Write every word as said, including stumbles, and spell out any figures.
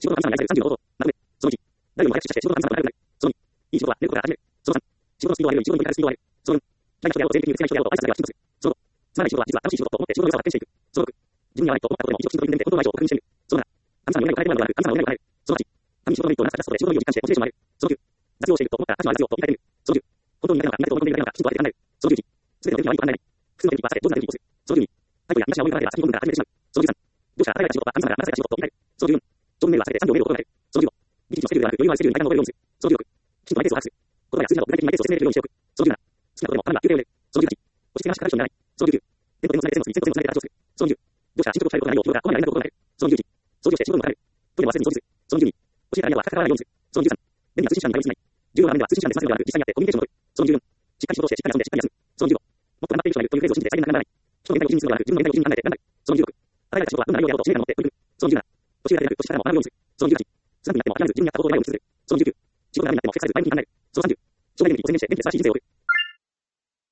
仕事の神様に愛されるさんじゅうの方法。まとめ。そのいち。誰よりも早く出社して仕事の神様に愛される。そのに。いい仕事は寝ることから始める。そのさん。仕事のスピードを上げるより仕事に至るスピードを上げる。そのよん。嫌いな人であろうと全力的に強い人であろうと挨拶だけはきちんとする。そのご。つまらない仕事は実は楽しい仕事と思って仕事の良さを発見していく。そのろく。自分に合わないと思ったことでも一度きちんと取り組んで本当の愛情を確認してみる。そのなな。神様に願いを変えてもらうのではなく神様の願いを叶える。そのはち。神に仕事のメリットをなさ出すことで仕事の意義を実感してモチベーションを上げる。そのきゅう。雑用をしていると思ったら神の愛雑用と言い換えてみる。そのじゅう。本当に苦手なのか苦手と思っているだけなのかきちんと当てて考える。そのじゅういち。すべての時は悪いと考えない。複数の天気は避け、どんな天気をする。そのじゅうに。タイプや東や思いがあれば先に本文から始めてしまう。そのじゅうさん。上司が与えられた仕事は神様が任せた仕事と言い換える。そのじゅうよん。上司のメールは避けて産業メールを行える。そのじゅうご。一日のスケジュールではなく余裕のあるスケジュールに大胆な覚えるようにする。そのじゅうろく。きちんとマイペースを把握する。言葉や数字など具体的にマイペースを説明できるようにしておく。そのじゅうなな。好きなことでも頼むが休憩を入れる。そのじゅうはち。押し付けがしからしにならない。そのじゅうきゅう。店舗でのつなげて線を結び、線をつなげて話をする。そのじゅう。上司が進捗を伝えることがないよう日頃からこまめに連絡を行える。そのじゅういち。掃除をして仕事にも変える。トイレを忘れずに掃除する。そのじゅうに。教えた相手は全く関わらないようにする。そのじゅうさん。便利な通信手段に頼りすぎない。重要な場面では通信手段で済ませるのではなく実際にやってコミュニケーションを取る。そのじゅうよん。しっかり仕事をしてしっかり遊んでしっかり休む。そのじゅうご。もっと頑張っている人がいるというフレーズを信じて再現なくならない。人の限界を気にするのではなく自分の限界を基準に考えて頑張る。そのじゅうろく。与えられた仕事はどんな内容であろうと使命感を持って取り組む。そのじゅうなな。年上だけでなく年下からも学ぶようにする。そのじゅうはち。スランプになっても諦めず自分にやったことをやるようにする。そのじゅうきゅう。仕事が波になっても決さず前向きに考える。そのさんじゅう。将来的に専念して元気で素晴らしい人生を送る。